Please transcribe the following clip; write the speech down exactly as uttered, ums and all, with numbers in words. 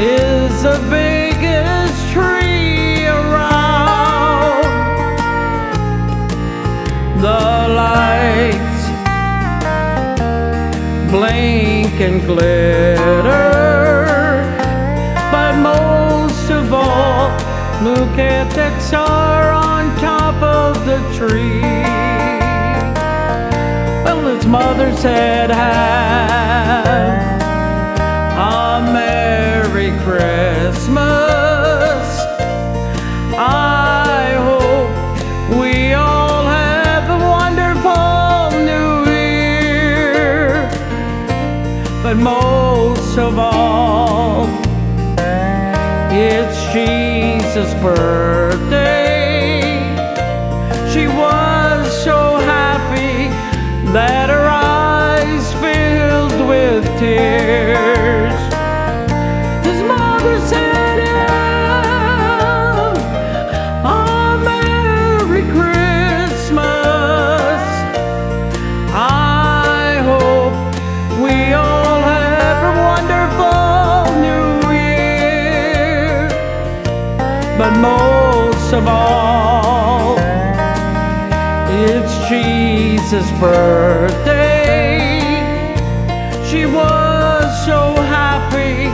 is the biggest tree around. The lights blink and glitter, but most of all, look at that star on top of the tree. Well, its mother said, have a Merry Christmas. I hope we all have a wonderful New Year. But most of all, it's Jesus' birthday. She was so happy that her eyes filled with tears. His mother said, "A Merry Christmas. I hope we all have a wonderful New Year." But most of all, it's Jesus' birthday. She was so happy